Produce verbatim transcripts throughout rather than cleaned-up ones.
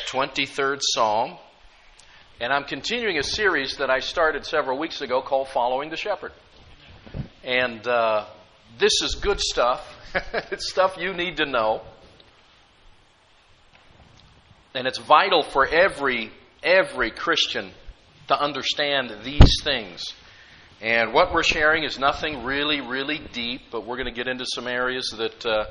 twenty-third Psalm, and I'm continuing a series that I started several weeks ago called Following the Shepherd. And uh, this is good stuff. It's stuff you need to know. And it's vital for every every Christian to understand these things. And what we're sharing is nothing really, really deep, but we're going to get into some areas that uh,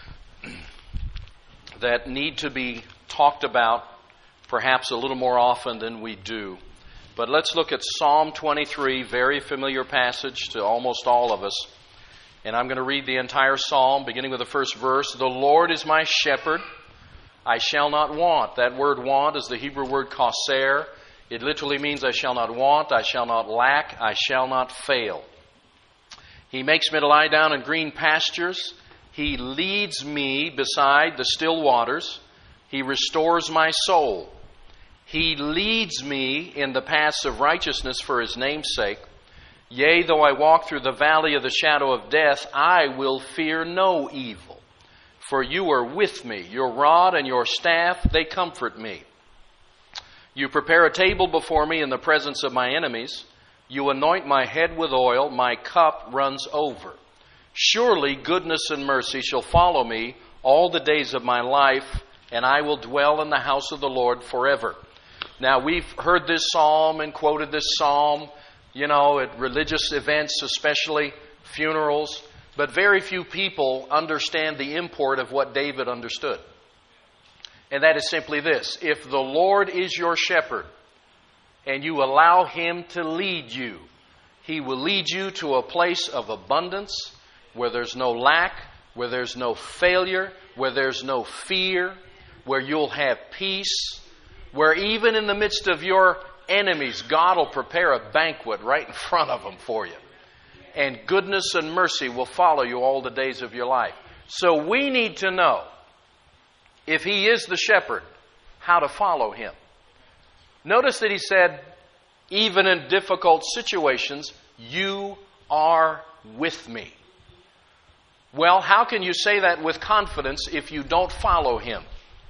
that need to be talked about perhaps a little more often than we do. But let's look at Psalm twenty-three, very familiar passage to almost all of us. And I'm going to read the entire psalm, beginning with the first verse. The Lord is my shepherd, I shall not want. That word want is the Hebrew word chaser. It literally means I shall not want, I shall not lack, I shall not fail. He makes me to lie down in green pastures. He leads me beside the still waters. He restores my soul. He leads me in the paths of righteousness for His name's sake. Yea, though I walk through the valley of the shadow of death, I will fear no evil. For you are with me. Your rod and your staff, they comfort me. You prepare a table before me in the presence of my enemies. You anoint my head with oil. My cup runs over. Surely goodness and mercy shall follow me all the days of my life, and I will dwell in the house of the Lord forever. Now, we've heard this psalm and quoted this psalm, you know, at religious events, especially funerals. But very few people understand the import of what David understood. And that is simply this. If the Lord is your shepherd and you allow Him to lead you, He will lead you to a place of abundance where there's no lack, where there's no failure, where there's no fear, where you'll have peace, where even in the midst of your enemies, God will prepare a banquet right in front of them for you. And goodness and mercy will follow you all the days of your life. So we need to know, if He is the shepherd, how to follow Him. Notice that He said, even in difficult situations, you are with me. Well, how can you say that with confidence if you don't follow Him?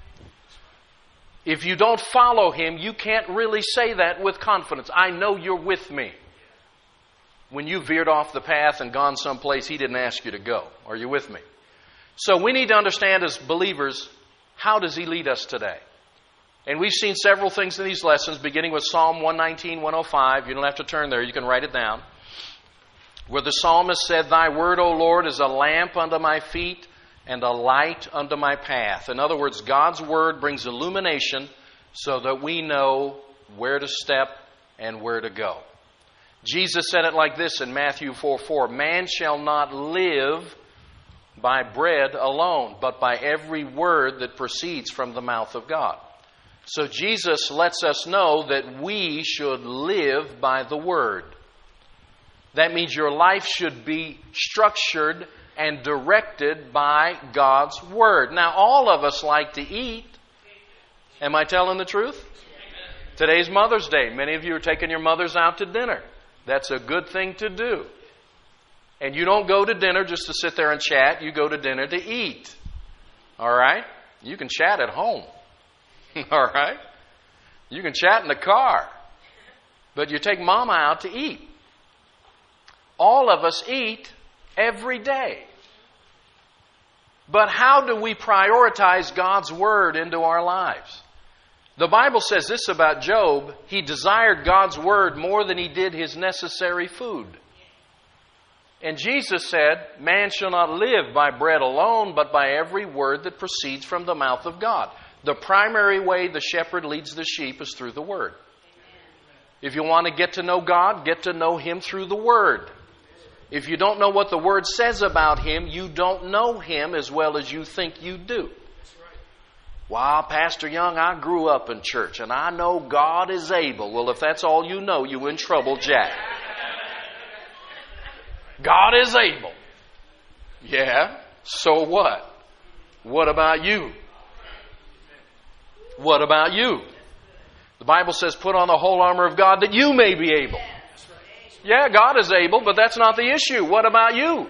If you don't follow Him, you can't really say that with confidence. I know you're with me. When you veered off the path and gone someplace He didn't ask you to go. Are you with me? So we need to understand as believers, how does He lead us today? And we've seen several things in these lessons, beginning with Psalm one nineteen, one oh five. You don't have to turn there. You can write it down. Where the psalmist said, Thy word, O Lord, is a lamp unto my feet and a light unto my path. In other words, God's word brings illumination so that we know where to step and where to go. Jesus said it like this in Matthew four four, Man shall not live by bread alone, but by every word that proceeds from the mouth of God. So Jesus lets us know that we should live by the Word. That means your life should be structured and directed by God's Word. Now, all of us like to eat. Am I telling the truth? Today's Mother's Day. Many of you are taking your mothers out to dinner. That's a good thing to do. And you don't go to dinner just to sit there and chat. You go to dinner to eat. All right? You can chat at home. All right? You can chat in the car. But you take Mama out to eat. All of us eat every day. But how do we prioritize God's Word into our lives? The Bible says this about Job. He desired God's Word more than he did his necessary food. And Jesus said, Man shall not live by bread alone, but by every word that proceeds from the mouth of God. The primary way the shepherd leads the sheep is through the Word. If you want to get to know God, get to know Him through the Word. If you don't know what the Word says about Him, you don't know Him as well as you think you do. Wow, Pastor Young, I grew up in church and I know God is able. Well, if that's all you know, you're in trouble, Jack. God is able. Yeah, so what? What about you? What about you? The Bible says, put on the whole armor of God that you may be able. Yeah, God is able, but that's not the issue. What about you?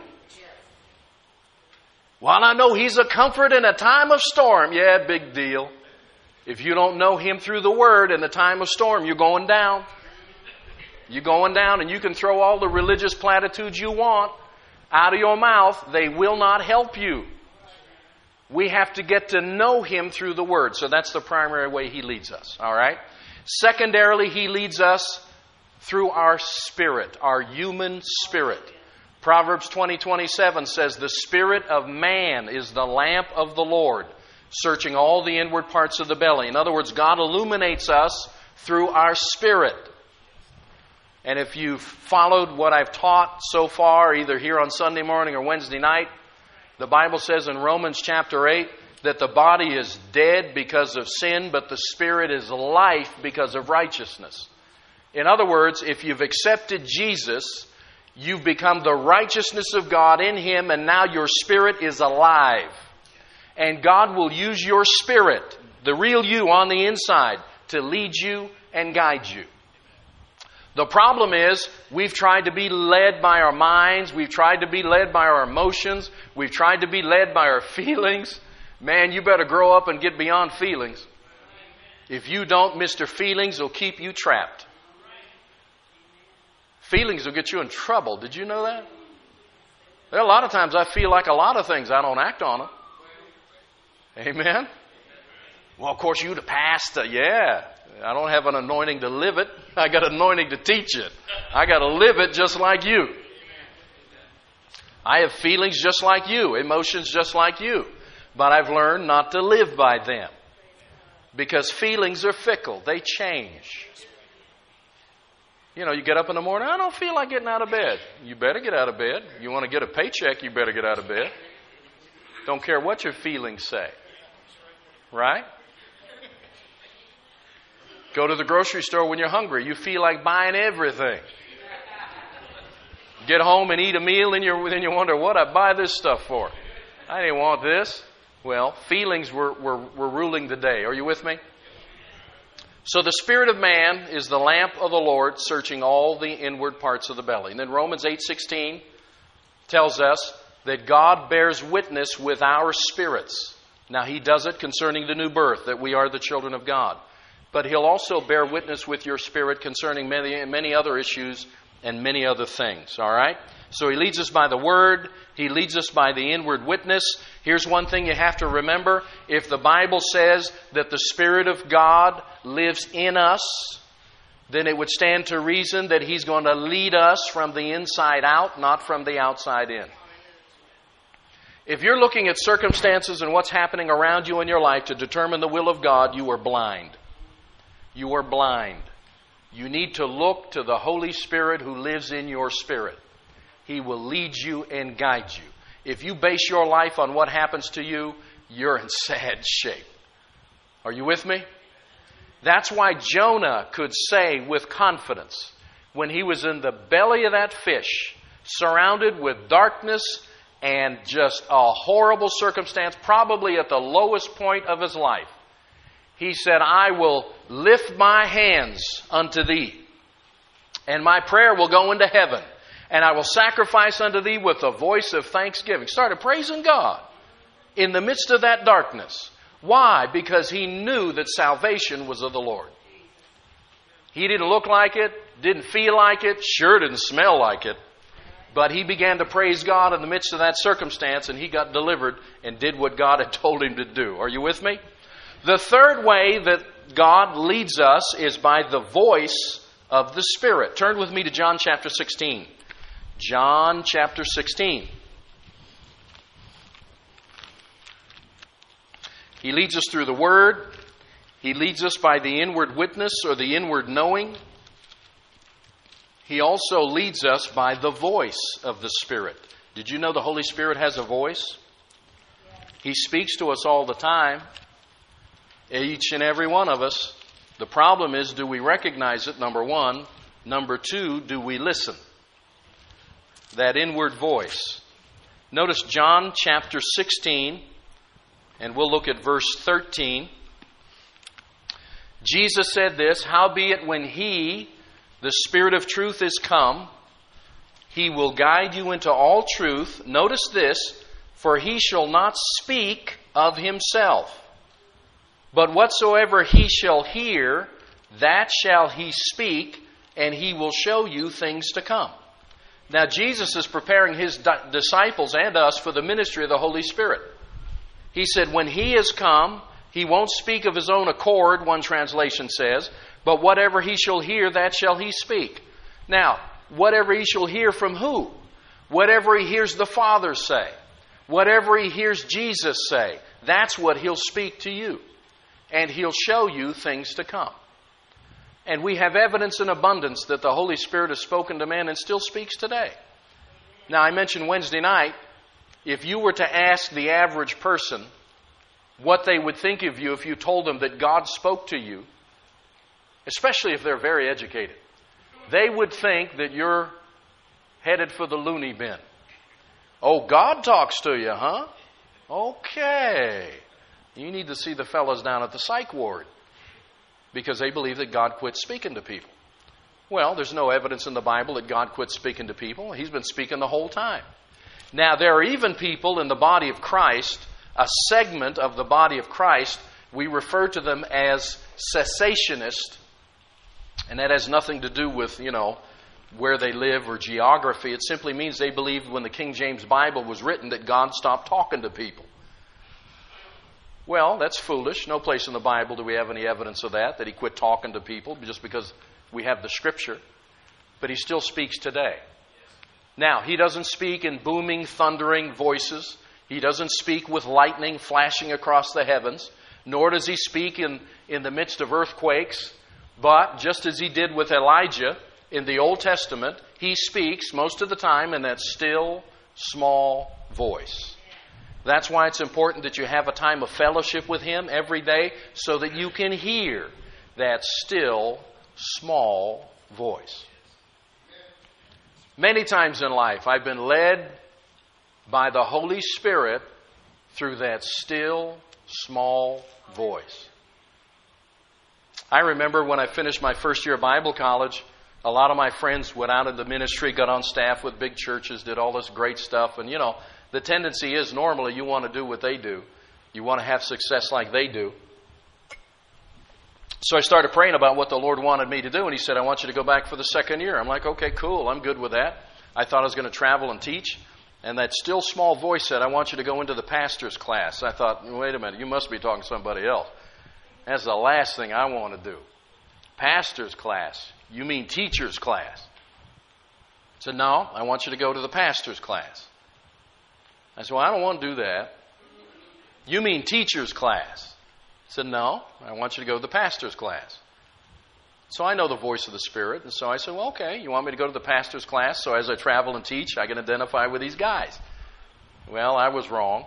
Well, I know He's a comfort in a time of storm. Yeah, big deal. If you don't know Him through the Word in the time of storm, you're going down. You're going down, and you can throw all the religious platitudes you want out of your mouth. They will not help you. We have to get to know Him through the Word. So that's the primary way He leads us. All right? Secondarily, He leads us through our spirit, our human spirit. Proverbs twenty twenty-seven says, "The spirit of man is the lamp of the Lord, searching all the inward parts of the belly." In other words, God illuminates us through our spirit. And if you've followed what I've taught so far, either here on Sunday morning or Wednesday night, the Bible says in Romans chapter eight that the body is dead because of sin, but the spirit is life because of righteousness. In other words, if you've accepted Jesus, you've become the righteousness of God in Him, and now your spirit is alive. And God will use your spirit, the real you on the inside, to lead you and guide you. The problem is, we've tried to be led by our minds. We've tried to be led by our emotions. We've tried to be led by our feelings. Man, you better grow up and get beyond feelings. If you don't, Mister Feelings will keep you trapped. Feelings will get you in trouble. Did you know that? There are a lot of times I feel like a lot of things. I don't act on them. Amen? Well, of course, you the pastor. Yeah. I don't have an anointing to live it. I got an anointing to teach it. I got to live it just like you. I have feelings just like you, emotions just like you. But I've learned not to live by them. Because feelings are fickle. They change. You know, you get up in the morning, I don't feel like getting out of bed. You better get out of bed. You want to get a paycheck, you better get out of bed. Don't care what your feelings say. Right? Go to the grocery store when you're hungry. You feel like buying everything. Get home and eat a meal, and you then you wonder, what I buy this stuff for? I didn't want this. Well, feelings were, were, were ruling the day. Are you with me? So the spirit of man is the lamp of the Lord, searching all the inward parts of the belly. And then Romans eight sixteen tells us that God bears witness with our spirits. Now, He does it concerning the new birth, that we are the children of God. But He'll also bear witness with your spirit concerning many, many other issues and many other things. All right? So He leads us by the Word. He leads us by the inward witness. Here's one thing you have to remember. If the Bible says that the Spirit of God lives in us, then it would stand to reason that He's going to lead us from the inside out, not from the outside in. If you're looking at circumstances and what's happening around you in your life to determine the will of God, you are blind. You are blind. You need to look to the Holy Spirit who lives in your spirit. He will lead you and guide you. If you base your life on what happens to you, you're in sad shape. Are you with me? That's why Jonah could say with confidence, when he was in the belly of that fish, surrounded with darkness and just a horrible circumstance, probably at the lowest point of his life, he said, I will lift my hands unto Thee, and my prayer will go into heaven, and I will sacrifice unto Thee with a voice of thanksgiving. Started praising God in the midst of that darkness. Why? Because he knew that salvation was of the Lord. He didn't look like it, didn't feel like it, sure didn't smell like it. But he began to praise God in the midst of that circumstance, and he got delivered and did what God had told him to do. Are you with me? The third way that God leads us is by the voice of the Spirit. Turn with me to John chapter sixteen. John chapter sixteen. He leads us through the Word. He leads us by the inward witness or the inward knowing. He also leads us by the voice of the Spirit. Did you know the Holy Spirit has a voice? He speaks to us all the time. Each and every one of us. The problem is, do we recognize it, number one? Number two, do we listen? That inward voice. Notice John chapter sixteen, and we'll look at verse thirteen. Jesus said this, howbeit when He, the Spirit of truth, is come, He will guide you into all truth. Notice this, for He shall not speak of Himself. But whatsoever he shall hear, that shall he speak, and he will show you things to come. Now, Jesus is preparing his di- disciples and us for the ministry of the Holy Spirit. He said, when he is come, he won't speak of his own accord, one translation says, but whatever he shall hear, that shall he speak. Now, whatever he shall hear from who? Whatever he hears the Father say. Whatever he hears Jesus say. That's what he'll speak to you. And he'll show you things to come. And we have evidence in abundance that the Holy Spirit has spoken to men and still speaks today. Now, I mentioned Wednesday night, if you were to ask the average person what they would think of you if you told them that God spoke to you, especially if they're very educated, they would think that you're headed for the loony bin. Oh, God talks to you, huh? Okay. You need to see the fellows down at the psych ward because they believe that God quit speaking to people. Well, there's no evidence in the Bible that God quit speaking to people. He's been speaking the whole time. Now, there are even people in the body of Christ, a segment of the body of Christ, we refer to them as cessationists, and that has nothing to do with, you know, where they live or geography. It simply means they believed when the King James Bible was written that God stopped talking to people. Well, that's foolish. No place in the Bible do we have any evidence of that, that he quit talking to people just because we have the Scripture. But he still speaks today. Now, he doesn't speak in booming, thundering voices. He doesn't speak with lightning flashing across the heavens. Nor does he speak in, in the midst of earthquakes. But just as he did with Elijah in the Old Testament, he speaks most of the time in that still, small voice. That's why it's important that you have a time of fellowship with him every day so that you can hear that still, small voice. Many times in life, I've been led by the Holy Spirit through that still, small voice. I remember when I finished my first year of Bible college, a lot of my friends went out into ministry, got on staff with big churches, did all this great stuff. And, you know, the tendency is normally you want to do what they do. You want to have success like they do. So I started praying about what the Lord wanted me to do. And he said, I want you to go back for the second year. I'm like, okay, cool. I'm good with that. I thought I was going to travel and teach. And that still small voice said, I want you to go into the pastor's class. I thought, wait a minute, you must be talking to somebody else. That's the last thing I want to do. Pastor's class. You mean teacher's class? I said, no, I want you to go to the pastor's class. I said, well, I don't want to do that. You mean teacher's class? I said, no, I want you to go to the pastor's class. So I know the voice of the Spirit. And so I said, well, okay, you want me to go to the pastor's class so as I travel and teach, I can identify with these guys. Well, I was wrong.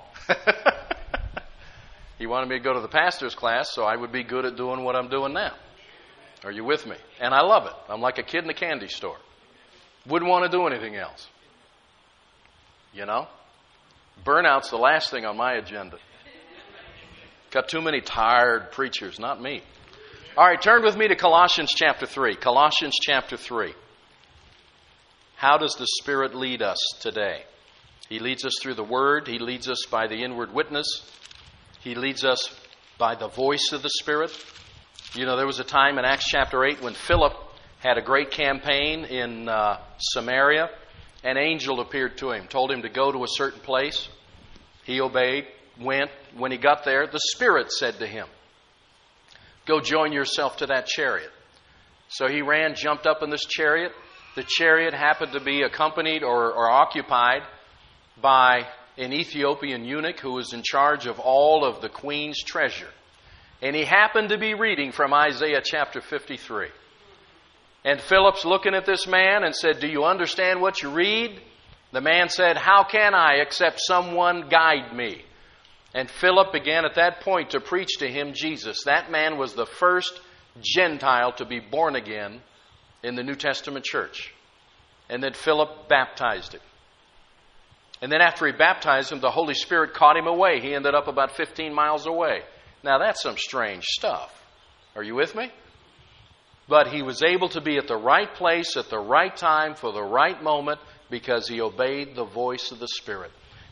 He wanted me to go to the pastor's class so I would be good at doing what I'm doing now. Are you with me? And I love it. I'm like a kid in a candy store. Wouldn't want to do anything else. You know? Burnout's the last thing on my agenda. Got too many tired preachers, not me. All right, turn with me to Colossians chapter three. Colossians chapter three. How does the Spirit lead us today? He leads us through the Word. He leads us by the inward witness. He leads us by the voice of the Spirit. You know, there was a time in Acts chapter eight when Philip had a great campaign in uh, Samaria. An angel appeared to him, told him to go to a certain place. He obeyed, went. When he got there, the Spirit said to him, go join yourself to that chariot. So he ran, jumped up in this chariot. The chariot happened to be accompanied or, or occupied by an Ethiopian eunuch who was in charge of all of the queen's treasure. And he happened to be reading from Isaiah chapter fifty-three. And Philip's looking at this man and said, do you understand what you read? The man said, how can I except someone guide me? And Philip began at that point to preach to him Jesus. That man was the first Gentile to be born again in the New Testament church. And then Philip baptized him. And then after he baptized him, the Holy Spirit caught him away. He ended up about fifteen miles away. Now that's some strange stuff. Are you with me? But he was able to be at the right place at the right time for the right moment because he obeyed the voice of the Spirit.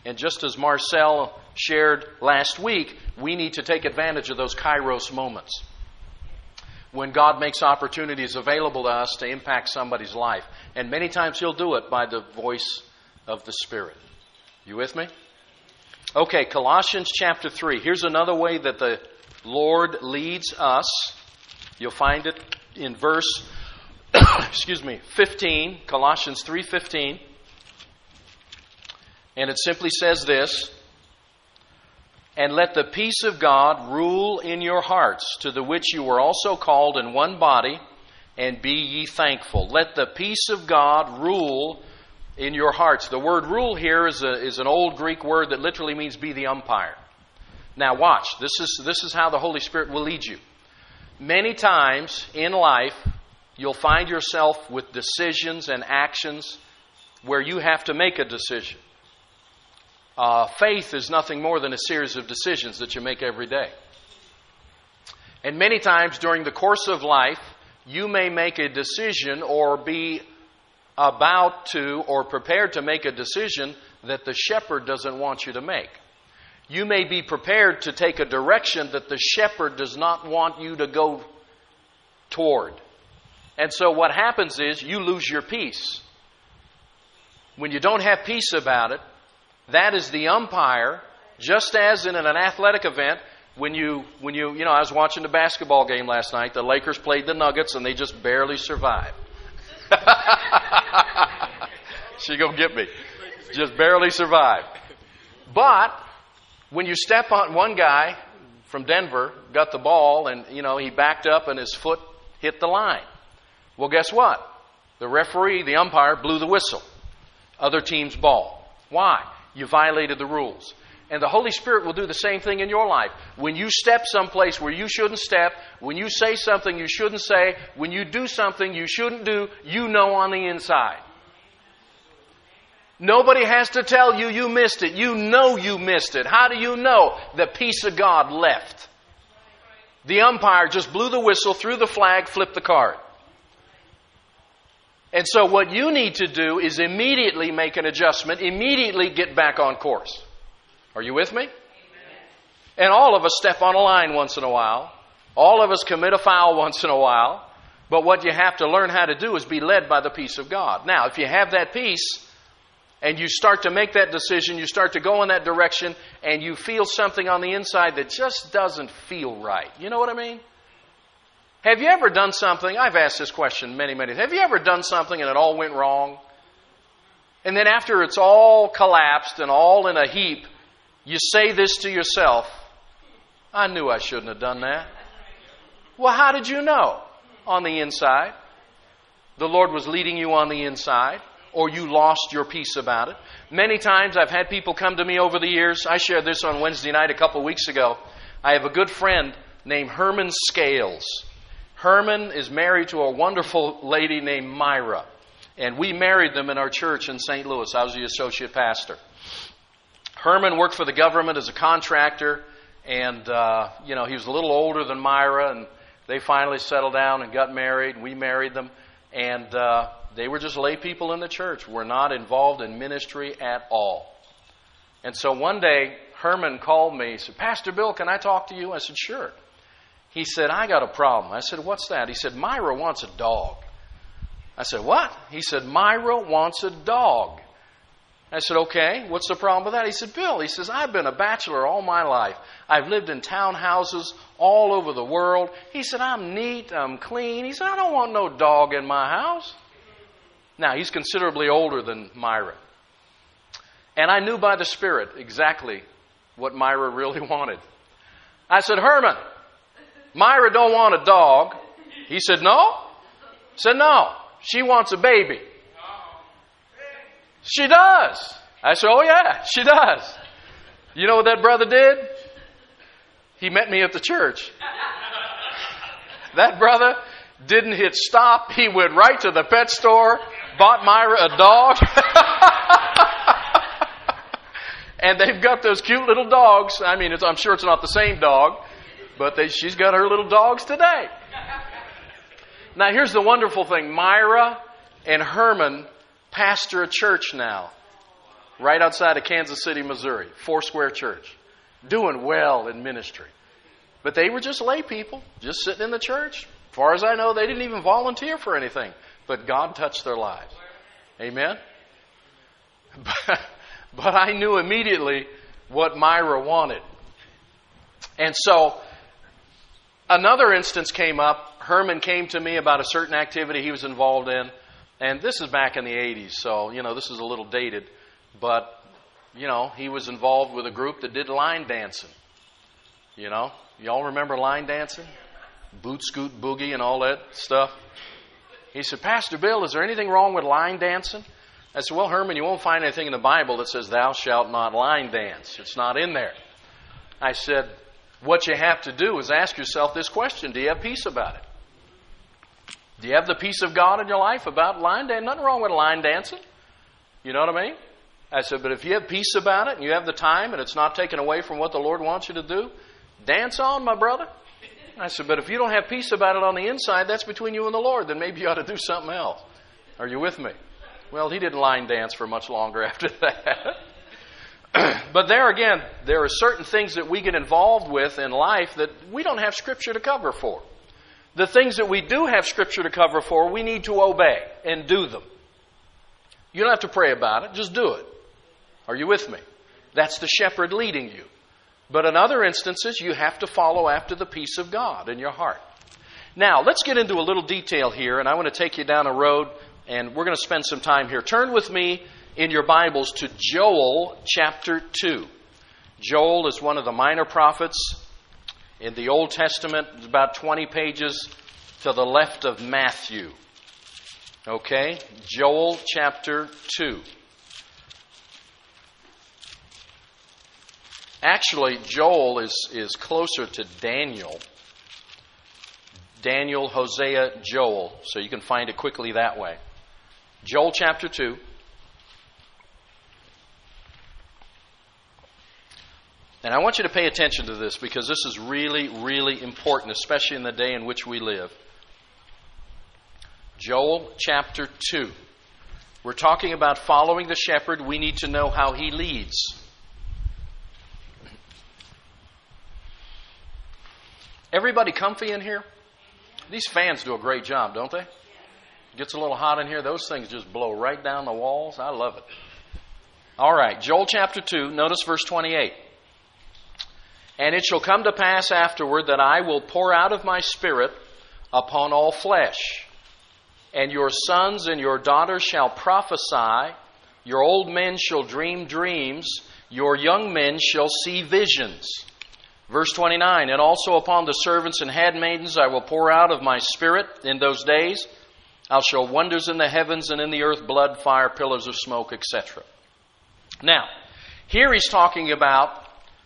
And just as Marcel shared last week, we need to take advantage of those kairos moments when God makes opportunities available to us to impact somebody's life. And many times He'll do it by the voice of the Spirit. You with me? Okay, Colossians chapter three. Here's another way that the Lord leads us. You'll find it in verse, excuse me, fifteen, Colossians three fifteen. And it simply says this, "And let the peace of God rule in your hearts, to the which you were also called in one body, and be ye thankful." Let the peace of God rule in your hearts. The word rule here is, a, is an old Greek word that literally means be the umpire. Now watch, this is, this is how the Holy Spirit will lead you. Many times in life, you'll find yourself with decisions and actions where you have to make a decision. Uh, faith is nothing more than a series of decisions that you make every day. And many times during the course of life, you may make a decision or be about to or prepared to make a decision that the shepherd doesn't want you to make. You may be prepared to take a direction that the shepherd does not want you to go toward. And so what happens is you lose your peace. When you don't have peace about it, that is the umpire, just as in an athletic event, when you, when you, you know, I was watching the basketball game last night. The Lakers played the Nuggets and they just barely survived. She gonna get me. Just barely survived. But when you step on, one guy from Denver got the ball and, you know, he backed up and his foot hit the line. Well, guess what? The referee, the umpire, blew the whistle. Other team's ball. Why? You violated the rules. And the Holy Spirit will do the same thing in your life. When you step someplace where you shouldn't step, when you say something you shouldn't say, when you do something you shouldn't do, you know on the inside. Nobody has to tell you you missed it. You know you missed it. How do you know? The peace of God left. The umpire just blew the whistle, threw the flag, flipped the card. And so what you need to do is immediately make an adjustment, immediately get back on course. Are you with me? Amen. And all of us step on a line once in a while. All of us commit a foul once in a while. But what you have to learn how to do is be led by the peace of God. Now, if you have that peace and you start to make that decision, you start to go in that direction, and you feel something on the inside that just doesn't feel right. You know what I mean? Have you ever done something? I've asked this question many, many times. Have you ever done something and it all went wrong? And then after it's all collapsed and all in a heap, you say this to yourself, I knew I shouldn't have done that. Well, how did you know? On the inside. The Lord was leading you on the inside, or you lost your peace about it. Many times I've had people come to me over the years. I shared this on Wednesday night a couple of weeks ago. I have a good friend named Herman Scales. Herman is married to a wonderful lady named Myra. And we married them in our church in Saint Louis. I was the associate pastor. Herman worked for the government as a contractor. And, uh, you know, he was a little older than Myra. And they finally settled down and got married. We married them. And uh, they were just lay people in the church. We're not involved in ministry at all. And so one day, Herman called me. He said, Pastor Bill, can I talk to you? I said, sure. He said, I got a problem. I said, what's that? He said, Myra wants a dog. I said, what? He said, Myra wants a dog. I said, okay, what's the problem with that? He said, Bill, he says, I've been a bachelor all my life. I've lived in townhouses all over the world. He said, I'm neat, I'm clean. He said, I don't want no dog in my house. Now, he's considerably older than Myra. And I knew by the Spirit exactly what Myra really wanted. I said, Herman, Myra don't want a dog. He said, no? I said, no. She wants a baby. She does. I said, oh yeah, she does. You know what that brother did? He met me at the church. That brother didn't hit stop. He went right to the pet store, bought Myra a dog. And they've got those cute little dogs. I mean, it's, I'm sure it's not the same dog. But they, she's got her little dogs today. Now, here's the wonderful thing. Myra and Herman pastor a church now. right outside of Kansas City, Missouri, Foursquare Church, doing well in ministry. But they were just lay people, just sitting in the church. As far as I know, they didn't even volunteer for anything. But God touched their lives. Amen? But, but I knew immediately what Myra wanted. And so, another instance came up. Herman came to me about a certain activity he was involved in. And this is back in the eighties, so, you know, this is a little dated. But, you know, he was involved with a group that did line dancing. You know, y'all remember line dancing? Boot, scoot, boogie, and all that stuff. He said, Pastor Bill, is there anything wrong with line dancing? I said, well, Herman, you won't find anything in the Bible that says thou shalt not line dance. It's not in there. I said, what you have to do is ask yourself this question. Do you have peace about it? Do you have the peace of God in your life about line dancing? Nothing wrong with line dancing. You know what I mean? I said, but if you have peace about it and you have the time and it's not taken away from what the Lord wants you to do, dance on, my brother. I said, but if you don't have peace about it on the inside, that's between you and the Lord. Then maybe you ought to do something else. Are you with me? Well, he didn't line dance for much longer after that. But there again, there are certain things that we get involved with in life that we don't have Scripture to cover for. The things that we do have Scripture to cover for, we need to obey and do them. You don't have to pray about it. Just do it. Are you with me? That's the shepherd leading you. But in other instances, you have to follow after the peace of God in your heart. Now, let's get into a little detail here, and I want to take you down a road, and we're going to spend some time here. Turn with me in your Bibles to Joel chapter two. Joel is one of the minor prophets in the Old Testament. It's about twenty pages to the left of Matthew. Okay? Joel chapter two. Actually, Joel is, is closer to Daniel. Daniel, Hosea, Joel. So you can find it quickly that way. Joel chapter two. And I want you to pay attention to this because this is really, really important, especially in the day in which we live. Joel chapter two. We're talking about following the shepherd. We need to know how he leads. Everybody comfy in here? These fans do a great job, don't they? It gets a little hot in here. Those things just blow right down the walls. I love it. All right, Joel chapter two, notice verse twenty-eight. And it shall come to pass afterward that I will pour out of my Spirit upon all flesh. And your sons and your daughters shall prophesy. Your old men shall dream dreams. Your young men shall see visions. Verse twenty-nine, and also upon the servants and handmaidens I will pour out of my Spirit in those days. I'll show wonders in the heavens and in the earth, blood, fire, pillars of smoke, et cetera. Now, here he's talking about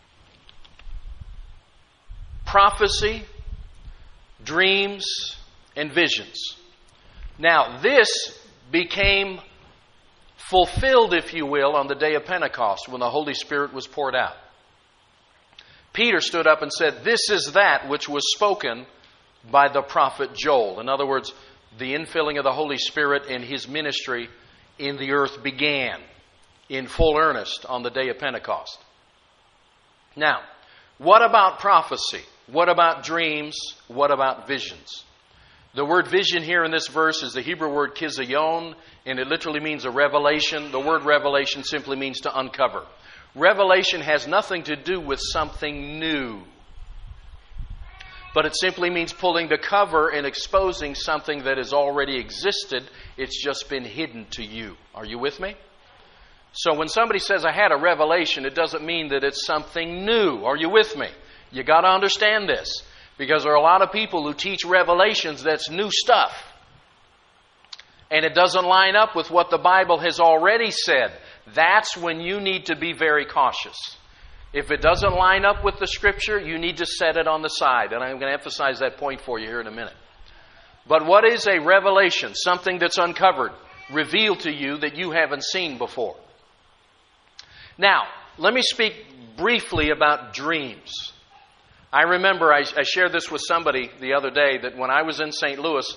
prophecy, dreams, and visions. Now, this became fulfilled, if you will, on the day of Pentecost when the Holy Spirit was poured out. Peter stood up and said, this is that which was spoken by the prophet Joel. In other words, the infilling of the Holy Spirit in his ministry in the earth began in full earnest on the day of Pentecost. Now, what about prophecy? What about dreams? What about visions? The word vision here in this verse is the Hebrew word kizion, and it literally means a revelation. The word revelation simply means to uncover. Revelation has nothing to do with something new. But it simply means pulling the cover and exposing something that has already existed. It's just been hidden to you. Are you with me? So when somebody says, I had a revelation, it doesn't mean that it's something new. Are you with me? You got to understand this. Because there are a lot of people who teach revelations that's new stuff. And it doesn't line up with what the Bible has already said. That's when you need to be very cautious. If it doesn't line up with the Scripture, you need to set it on the side. And I'm going to emphasize that point for you here in a minute. But what is a revelation? Something that's uncovered, revealed to you that you haven't seen before. Now, let me speak briefly about dreams. I remember I, I shared this with somebody the other day that when I was in Saint Louis,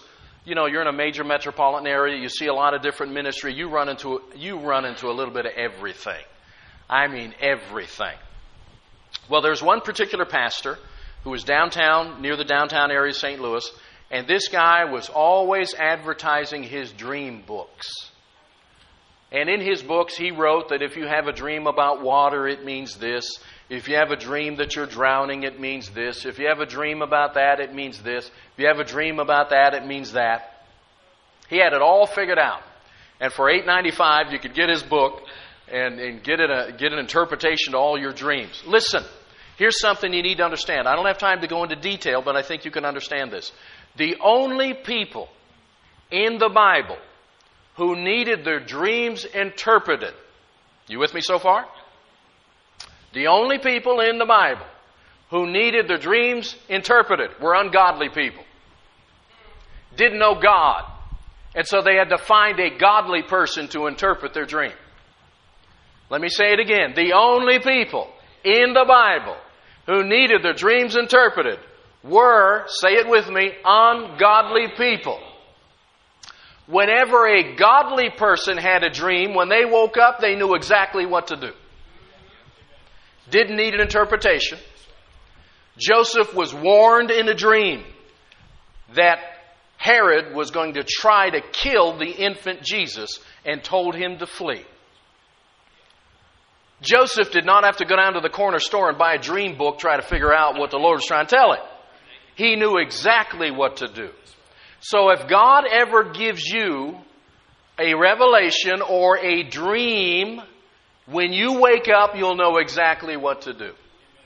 you know, you're in a major metropolitan area, you see a lot of different ministry, you run into you run into a little bit of everything. I mean everything. Well, there's one particular pastor who was downtown, near the downtown area of Saint Louis, and this guy was always advertising his dream books. And in his books, he wrote that if you have a dream about water, it means this. If you have a dream that you're drowning, it means this. If you have a dream about that, it means this. If you have a dream about that, it means that. He had it all figured out. And for eight ninety-five, you could get his book and, and get, it a, get an interpretation to all your dreams. Listen, here's something you need to understand. I don't have time to go into detail, but I think you can understand this. The only people in the Bible who needed their dreams interpreted, you with me so far? The only people in the Bible who needed their dreams interpreted were ungodly people. Didn't know God. And so they had to find a godly person to interpret their dream. Let me say it again. The only people in the Bible who needed their dreams interpreted were, say it with me, ungodly people. Whenever a godly person had a dream, when they woke up, they knew exactly what to do. Didn't need an interpretation. Joseph was warned in a dream that Herod was going to try to kill the infant Jesus and told him to flee. Joseph did not have to go down to the corner store and buy a dream book, try to figure out what the Lord was trying to tell him. He knew exactly what to do. So if God ever gives you a revelation or a dream, when you wake up, you'll know exactly what to do.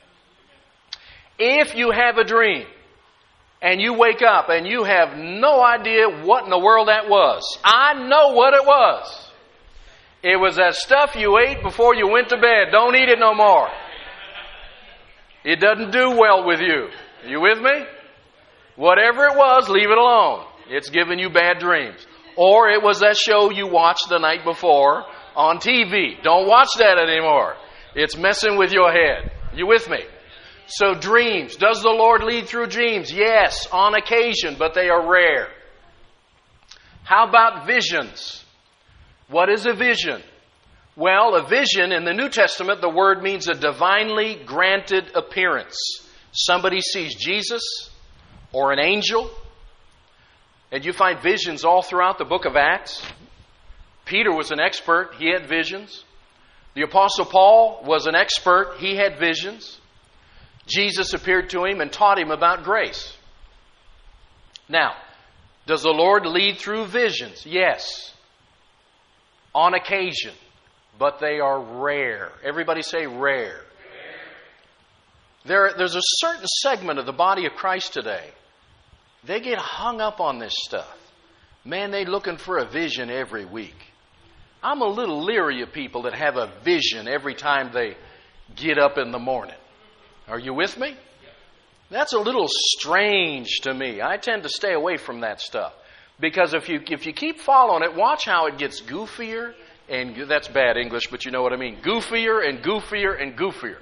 If you have a dream and you wake up and you have no idea what in the world that was, I know what it was. It was that stuff you ate before you went to bed. Don't eat it no more. It doesn't do well with you. Are you with me? Whatever it was, leave it alone. It's giving you bad dreams. Or it was that show you watched the night before on T V. Don't watch that anymore. It's messing with your head. You with me? So dreams. Does the Lord lead through dreams? Yes, on occasion, but they are rare. How about visions? What is a vision? Well, a vision in the New Testament, the word means a divinely granted appearance. Somebody sees Jesus or an angel. And you find visions all throughout the book of Acts. Peter was an expert. He had visions. The Apostle Paul was an expert. He had visions. Jesus appeared to him and taught him about grace. Now, does the Lord lead through visions? Yes. On occasion. But they are rare. Everybody say rare. Rare. There, there's a certain segment of the body of Christ today. They get hung up on this stuff. Man, they're looking for a vision every week. I'm a little leery of people that have a vision every time they get up in the morning. Are you with me? That's a little strange to me. I tend to stay away from that stuff. Because if you if you keep following it, watch how it gets goofier. And that's bad English, but you know what I mean. Goofier and goofier and goofier.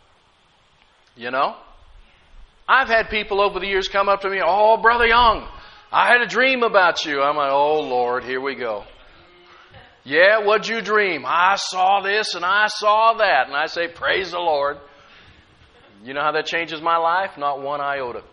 You know? I've had people over the years come up to me, "Oh, Brother Young, I had a dream about you." I'm like, "Oh, Lord, here we go." "Yeah, what'd you dream?" "I saw this and I saw that." And I say, "Praise the Lord." You know how that changes my life? Not one iota.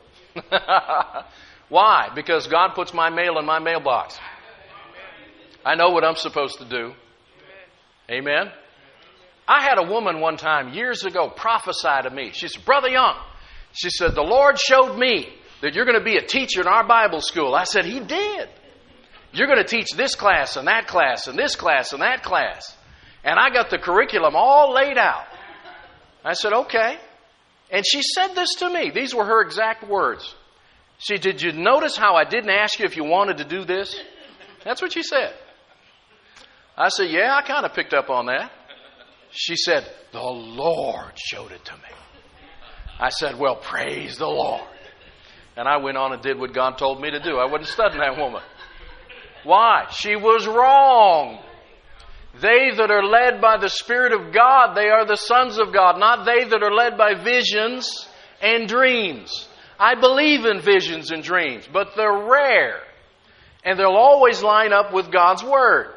Why? Because God puts my mail in my mailbox. I know what I'm supposed to do. Amen? I had a woman one time years ago prophesy to me. She said, "Brother Young," she said, "the Lord showed me that you're going to be a teacher in our Bible school." I said, "He did. You're going to teach this class and that class and this class and that class." And I got the curriculum all laid out. I said, "Okay." And she said this to me. These were her exact words. She said, "Did you notice how I didn't ask you if you wanted to do this?" That's what she said. I said, "Yeah, I kind of picked up on that." She said, "The Lord showed it to me." I said, "Well, praise the Lord." And I went on and did what God told me to do. I wasn't studying that woman. Why? She was wrong. They that are led by the Spirit of God, they are the sons of God, not they that are led by visions and dreams. I believe in visions and dreams, but they're rare. And they'll always line up with God's Word.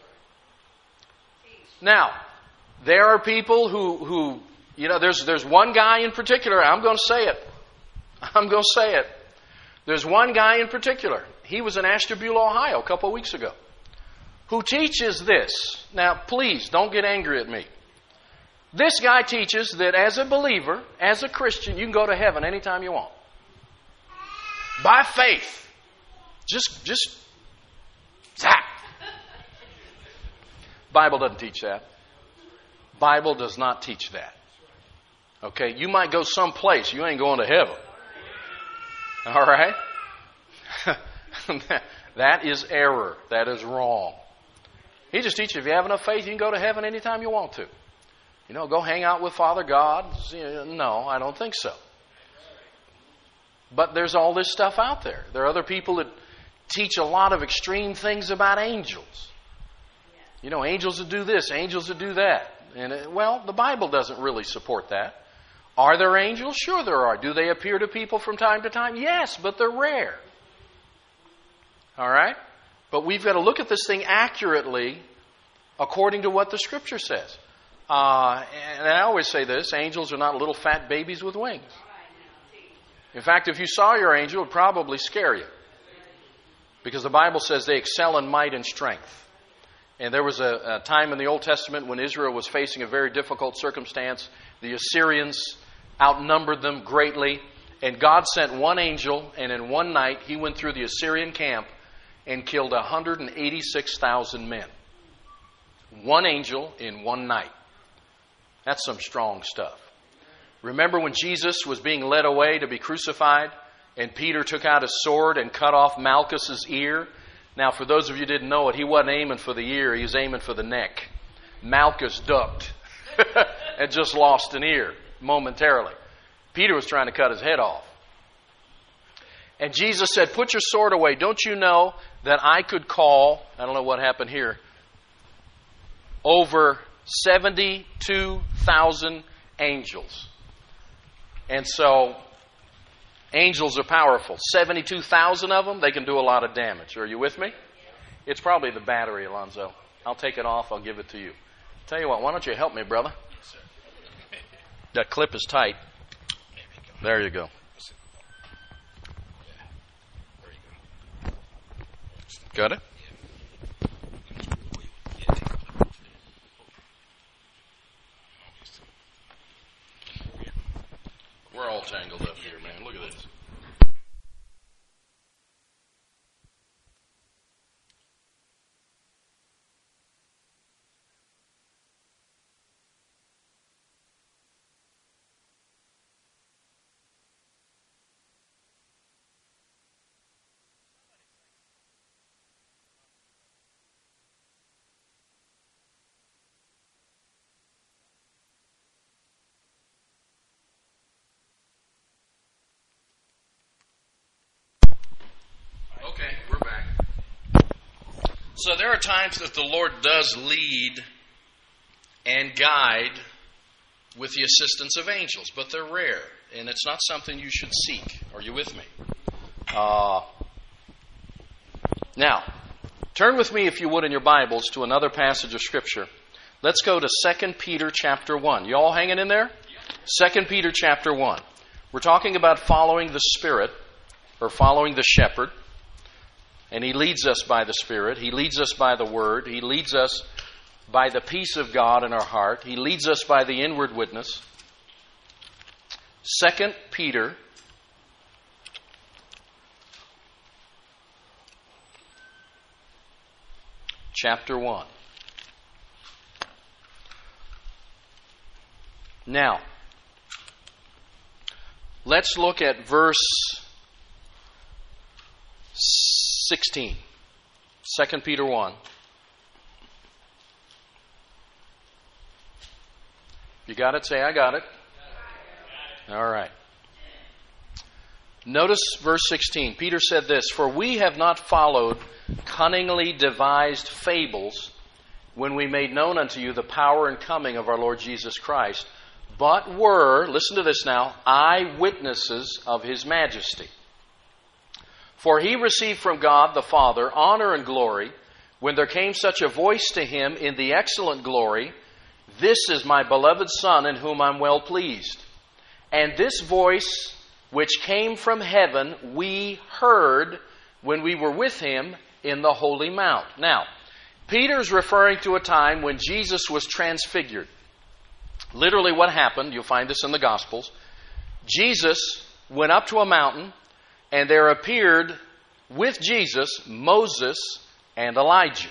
Now, there are people who, who you know, there's, there's one guy in particular, I'm going to say it. I'm going to say it. There's one guy in particular. He was in Ashtabula, Ohio a couple of weeks ago, who teaches this. Now, please, don't get angry at me. This guy teaches that as a believer, as a Christian, you can go to heaven anytime you want. By faith. Just, just, zap. Bible doesn't teach that. Bible does not teach that. Okay, you might go someplace, you ain't going to heaven. All right? That is error. That is wrong. He just teaches if you have enough faith, you can go to heaven anytime you want to. You know, go hang out with Father God. No, I don't think so. But there's all this stuff out there. There are other people that teach a lot of extreme things about angels. You know, angels that do this, angels that do that. And, it, well, the Bible doesn't really support that. Are there angels? Sure there are. Do they appear to people from time to time? Yes, but they're rare. All right? But we've got to look at this thing accurately according to what the Scripture says. Uh, and I always say this, angels are not little fat babies with wings. In fact, if you saw your angel, it would probably scare you. Because the Bible says they excel in might and strength. And there was a, a time in the Old Testament when Israel was facing a very difficult circumstance. The Assyrians outnumbered them greatly. And God sent one angel, and in one night he went through the Assyrian camp and killed one hundred eighty-six thousand men. One angel in one night. That's some strong stuff. Remember when Jesus was being led away to be crucified, and Peter took out his sword and cut off Malchus's ear? Now, for those of you who didn't know it, he wasn't aiming for the ear, he was aiming for the neck. Malchus ducked and just lost an ear momentarily. Peter was trying to cut his head off. And Jesus said, put your sword away. Don't you know that I could call, I don't know what happened here, over seventy-two thousand angels. And so, angels are powerful. seventy-two thousand of them, they can do a lot of damage. Are you with me? It's probably the battery, Alonzo. I'll take it off. I'll give it to you. Tell you what, why don't you help me, brother? That clip is tight. There you go. Got it? We're all tangled up here, man. Look at this. Okay, we're back. So there are times that the Lord does lead and guide with the assistance of angels, but they're rare, and it's not something you should seek. Are you with me? Uh, now, turn with me, if you would, in your Bibles to another passage of Scripture. Let's go to Second Peter chapter one. You all hanging in there? Second Peter chapter one. We're talking about following the Spirit, or following the shepherd. And He leads us by the Spirit. He leads us by the Word. He leads us by the peace of God in our heart. He leads us by the inward witness. Second Peter chapter one. Now, let's look at verse sixteen. Second Peter one. You got it? Say, I got it. All right. Notice verse sixteen. Peter said this, "For we have not followed cunningly devised fables when we made known unto you the power and coming of our Lord Jesus Christ, but were," listen to this now, "eyewitnesses of His majesty. For he received from God the Father honor and glory when there came such a voice to him in the excellent glory, This is my beloved Son in whom I'm well pleased. And this voice which came from heaven we heard when we were with him in the holy mount. Now, Peter's referring to a time when Jesus was transfigured. Literally what happened, you'll find this in the Gospels, Jesus went up to a mountain and there appeared with Jesus Moses and Elijah.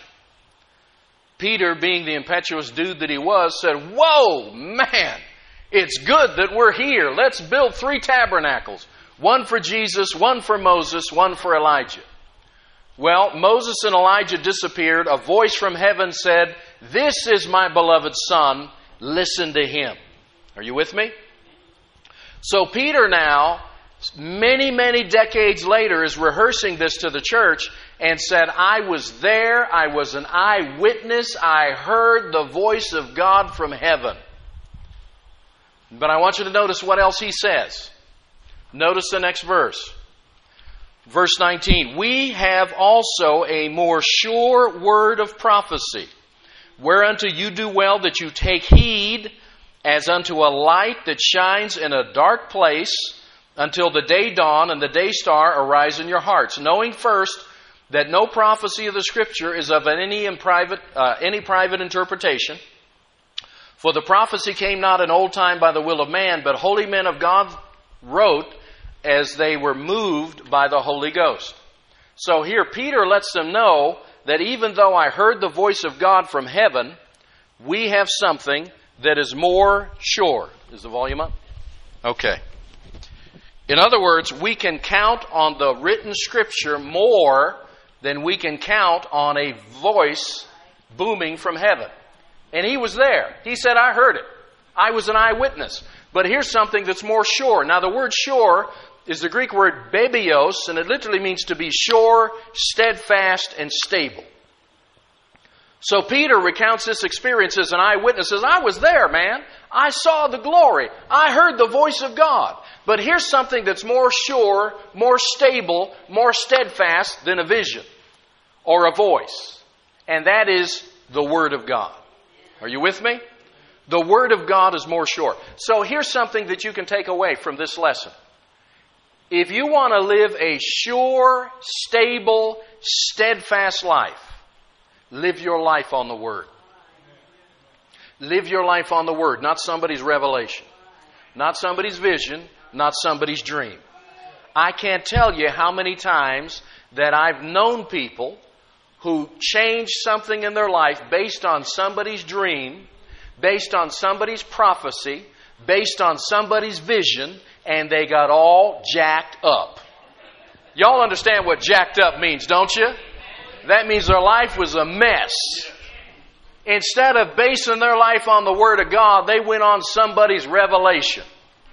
Peter, being the impetuous dude that he was, said, "Whoa, man, it's good that we're here. Let's build three tabernacles. One for Jesus, one for Moses, one for Elijah." Well, Moses and Elijah disappeared. A voice from heaven said, "This is my beloved Son. Listen to him." Are you with me? So Peter now, many, many decades later, is rehearsing this to the church and said, I was there, I was an eyewitness, I heard the voice of God from heaven. But I want you to notice what else he says. Notice the next verse. Verse nineteen, we have also a more sure word of prophecy, whereunto you do well that you take heed, as unto a light that shines in a dark place, until the day dawn and the day star arise in your hearts, knowing first that no prophecy of the Scripture is of any in private, uh, any private interpretation. For the prophecy came not in old time by the will of man, but holy men of God wrote as they were moved by the Holy Ghost. So here Peter lets them know that even though I heard the voice of God from heaven, we have something that is more sure. Is the volume up? Okay. In other words, we can count on the written Scripture more than we can count on a voice booming from heaven. And he was there. He said, I heard it. I was an eyewitness. But here's something that's more sure. Now, the word sure is the Greek word bebios, and it literally means to be sure, steadfast, and stable. So Peter recounts this experience as an eyewitness. Says, I was there, man. I saw the glory. I heard the voice of God. But here's something that's more sure, more stable, more steadfast than a vision or a voice. And that is the Word of God. Are you with me? The Word of God is more sure. So here's something that you can take away from this lesson. If you want to live a sure, stable, steadfast life, live your life on the Word. Live your life on the Word, not somebody's revelation, not somebody's vision, not somebody's dream. I can't tell you how many times that I've known people who changed something in their life based on somebody's dream, based on somebody's prophecy, based on somebody's vision, and they got all jacked up. Y'all understand what jacked up means, don't you? That means their life was a mess. Instead of basing their life on the Word of God, they went on somebody's revelation.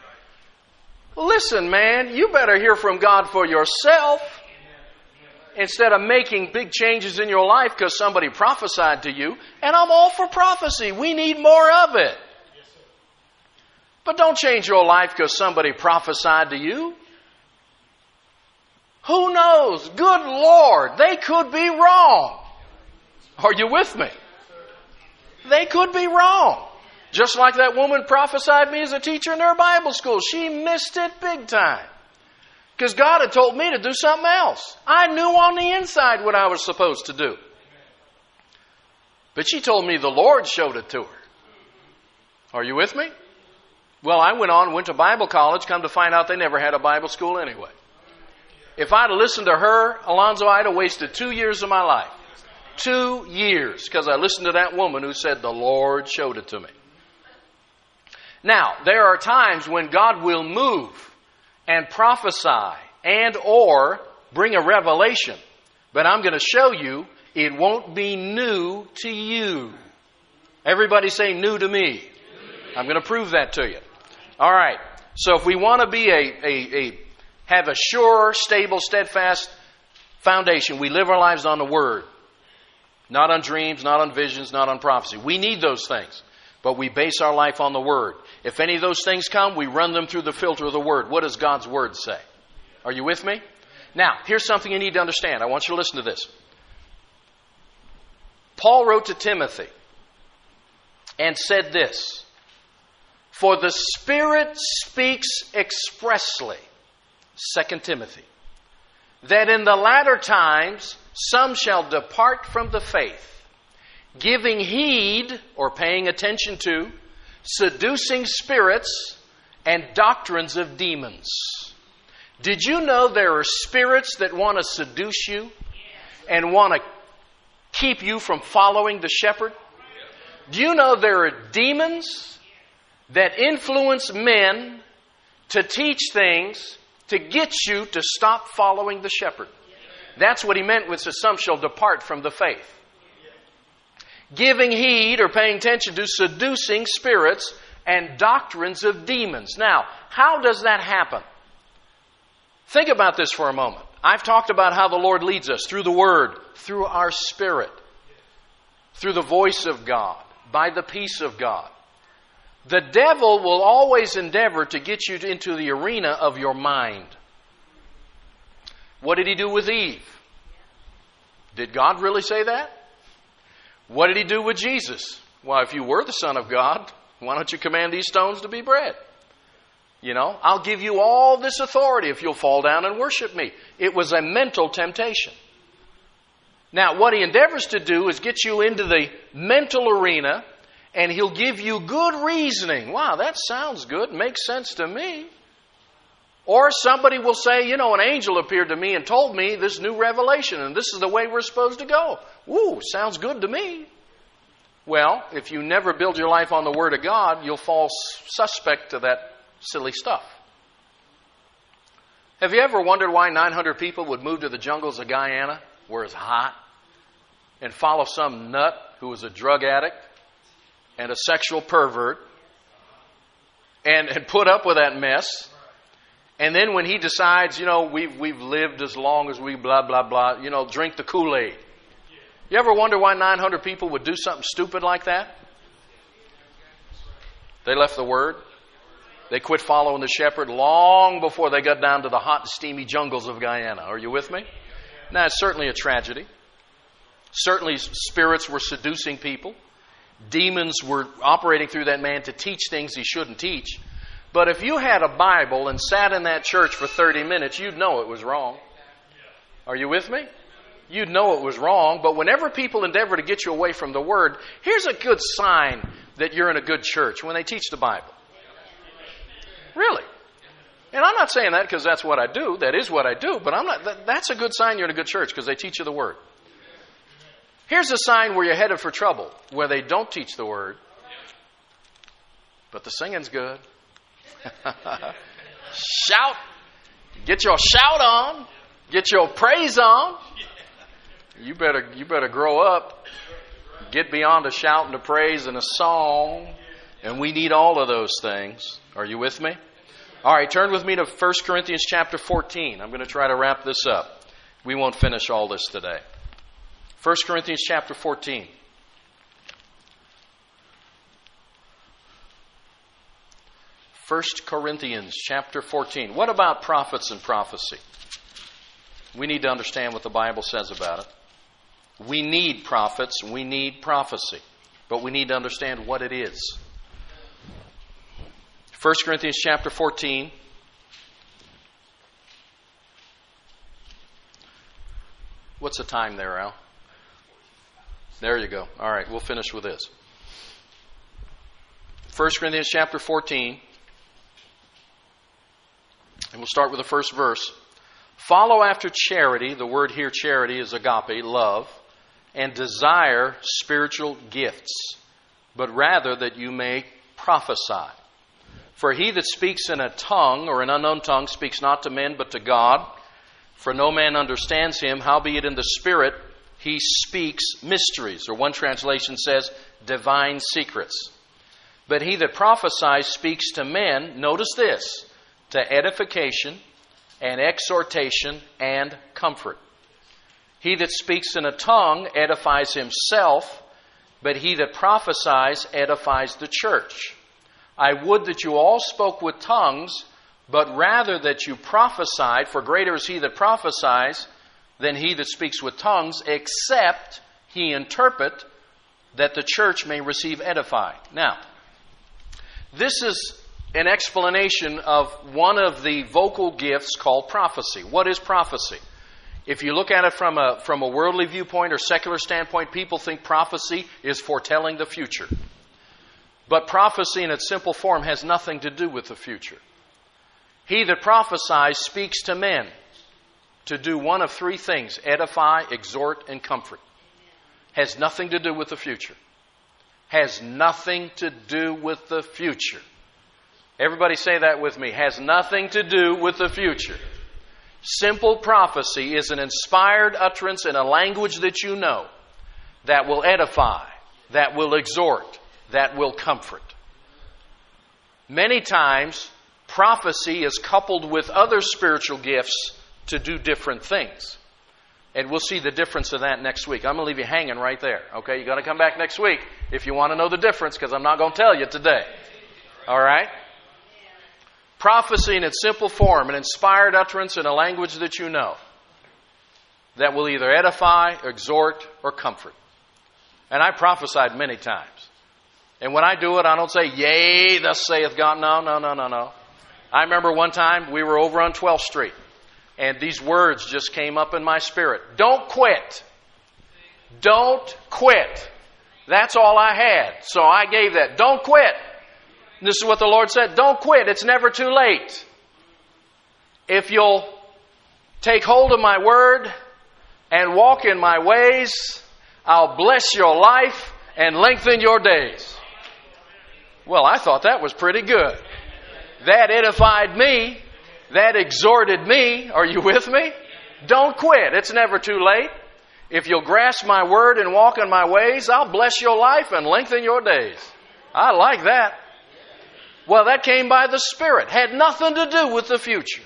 Listen, man, you better hear from God for yourself instead of making big changes in your life because somebody prophesied to you. And I'm all for prophecy. We need more of it. But don't change your life because somebody prophesied to you. Who knows? Good Lord, they could be wrong. Are you with me? They could be wrong. Just like that woman prophesied me as a teacher in her Bible school. She missed it big time. Because God had told me to do something else. I knew on the inside what I was supposed to do. But she told me the Lord showed it to her. Are you with me? Well, I went on, went to Bible college, come to find out they never had a Bible school anyway. If I'd have listened to her, Alonzo, I'd have wasted two years of my life. Two years. Because I listened to that woman who said the Lord showed it to me. Now, there are times when God will move and prophesy and or bring a revelation. But I'm going to show you it won't be new to you. Everybody say new to me. I'm going to prove that to you. All right. So if we want to be a, a, a have a sure, stable, steadfast foundation, we live our lives on the Word. Not on dreams, not on visions, not on prophecy. We need those things. But we base our life on the Word. If any of those things come, we run them through the filter of the Word. What does God's Word say? Are you with me? Now, here's something you need to understand. I want you to listen to this. Paul wrote to Timothy and said this, "For the Spirit speaks expressly," Second Timothy, "that in the latter times some shall depart from the faith, giving heed," or paying attention to, "seducing spirits and doctrines of demons." Did you know there are spirits that want to seduce you and want to keep you from following the shepherd? Do you know there are demons that influence men to teach things to get you to stop following the shepherd? That's what he meant with some shall depart from the faith. Giving heed or paying attention to seducing spirits and doctrines of demons. Now, how does that happen? Think about this for a moment. I've talked about how the Lord leads us through the Word, through our spirit, through the voice of God, by the peace of God. The devil will always endeavor to get you into the arena of your mind. What did he do with Eve? Did God really say that? What did he do with Jesus? Well, if you were the Son of God, why don't you command these stones to be bread? You know, I'll give you all this authority if you'll fall down and worship me. It was a mental temptation. Now, what he endeavors to do is get you into the mental arena, and he'll give you good reasoning. Wow, that sounds good. Makes sense to me. Or somebody will say, you know, an angel appeared to me and told me this new revelation, and this is the way we're supposed to go. Woo, sounds good to me. Well, if you never build your life on the Word of God, you'll fall suspect to that silly stuff. Have you ever wondered why nine hundred people would move to the jungles of Guyana, where it's hot, and follow some nut who was a drug addict and a sexual pervert and, and put up with that mess? And then when he decides, you know, we've, we've lived as long as we blah, blah, blah, you know, drink the Kool-Aid. You ever wonder why nine hundred people would do something stupid like that? They left the Word. They quit following the shepherd long before they got down to the hot, steamy jungles of Guyana. Are you with me? Now, it's certainly a tragedy. Certainly, spirits were seducing people. Demons were operating through that man to teach things he shouldn't teach. But if you had a Bible and sat in that church for thirty minutes, you'd know it was wrong. Are you with me? You'd know it was wrong. But whenever people endeavor to get you away from the Word, here's a good sign that you're in a good church: when they teach the Bible. Really. And I'm not saying that because that's what I do. That is what I do. But I'm not. That, that's a good sign you're in a good church, because they teach you the Word. Here's a sign where you're headed for trouble: where they don't teach the Word, but the singing's good. Shout. Get your shout on. Get your praise on. You better, you better grow up. Get beyond a shout and a praise and a song. And we need all of those things. Are you with me? All right, turn with me to First Corinthians chapter fourteen. I'm going to try to wrap this up. We won't finish all this today. First Corinthians chapter fourteen. First Corinthians chapter fourteen. What about prophets and prophecy? We need to understand what the Bible says about it. We need prophets, we need prophecy, but we need to understand what it is. First Corinthians chapter fourteen. What's the time there, Al? There you go. All right, we'll finish with this. First Corinthians chapter fourteen. And we'll start with the first verse. Follow after charity. The word here, charity, is agape, love. And desire spiritual gifts, but rather that you may prophesy. For he that speaks in a tongue or an unknown tongue speaks not to men but to God. For no man understands him, howbeit in the Spirit he speaks mysteries. Or one translation says, divine secrets. But he that prophesies speaks to men, notice this, to edification and exhortation and comfort. He that speaks in a tongue edifies himself, but he that prophesies edifies the church. I would that you all spoke with tongues, but rather that you prophesied, for greater is he that prophesies than he that speaks with tongues, except he interpret, that the church may receive edifying. Now, this is an explanation of one of the vocal gifts called prophecy. What is prophecy? If you look at it from a, from a worldly viewpoint or secular standpoint, people think prophecy is foretelling the future. But prophecy in its simple form has nothing to do with the future. He that prophesies speaks to men to do one of three things: edify, exhort, and comfort. Has nothing to do with the future. Has nothing to do with the future. Everybody say that with me. Has nothing to do with the future. Simple prophecy is an inspired utterance in a language that you know that will edify, that will exhort, that will comfort. Many times, prophecy is coupled with other spiritual gifts to do different things. And we'll see the difference of that next week. I'm going to leave you hanging right there. Okay, you got to come back next week if you want to know the difference, because I'm not going to tell you today. All right? Prophecy in its simple form, an inspired utterance in a language that you know, that will either edify, exhort, or comfort. And I prophesied many times. And when I do it, I don't say, "Yea, thus saith God." No, no, no, no, no. I remember one time we were over on twelfth street, and these words just came up in my spirit. Don't quit. Don't quit. That's all I had. So I gave that. Don't quit. And this is what the Lord said. Don't quit. It's never too late. If you'll take hold of my word and walk in my ways, I'll bless your life and lengthen your days. Well, I thought that was pretty good. That edified me. That exhorted me. Are you with me? Don't quit. It's never too late. If you'll grasp my word and walk in my ways, I'll bless your life and lengthen your days. I like that. Well, that came by the Spirit. Had nothing to do with the future.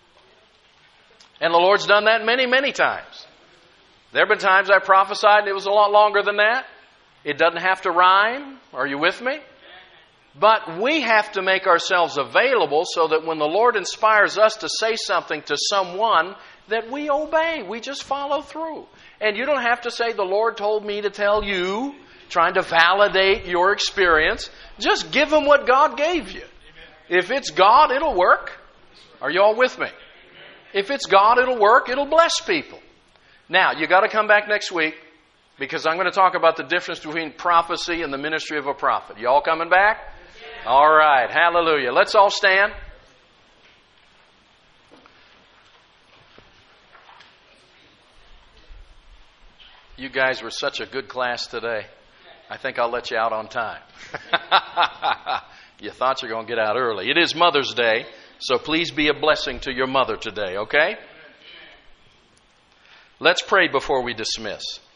And the Lord's done that many, many times. There have been times I prophesied and it was a lot longer than that. It doesn't have to rhyme. Are you with me? But we have to make ourselves available so that when the Lord inspires us to say something to someone, that we obey. We just follow through. And you don't have to say, "The Lord told me to tell you," trying to validate your experience. Just give them what God gave you. If it's God, it'll work. Are you all with me? If it's God, it'll work. It'll bless people. Now, you got to come back next week, because I'm going to talk about the difference between prophecy and the ministry of a prophet. You all coming back? All right. Hallelujah. Let's all stand. You guys were such a good class today. I think I'll let you out on time. You thought you were going to get out early. It is Mother's Day, so please be a blessing to your mother today, okay? Let's pray before we dismiss.